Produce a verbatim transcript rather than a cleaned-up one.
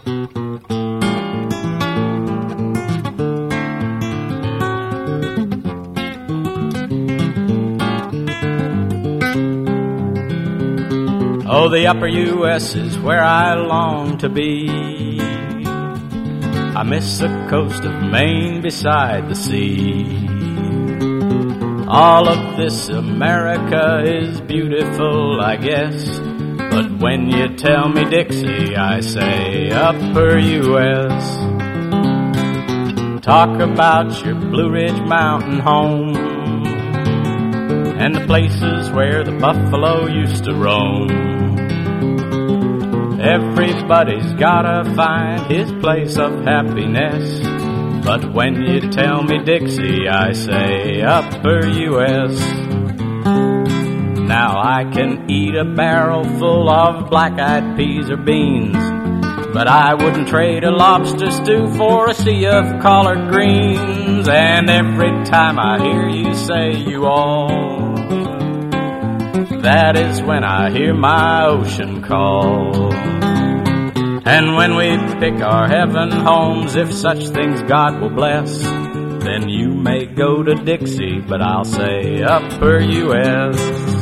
Oh, the upper U S is where I long to be. I miss the coast of Maine beside the sea. All of this America is beautiful, I guess, but when you tell me Dixie, I say upper U S. Talk about your Blue Ridge Mountain home and the places where the buffalo used to roam. Everybody's gotta find his place of happiness, but when you tell me Dixie, I say upper U S. Now I can eat a barrel full of black-eyed peas or beans, but I wouldn't trade a lobster stew for a sea of collard greens. And every time I hear you say you all, that is when I hear my ocean call. And when we pick our heaven homes, if such things God will bless, then you may go to Dixie, but I'll say upper U S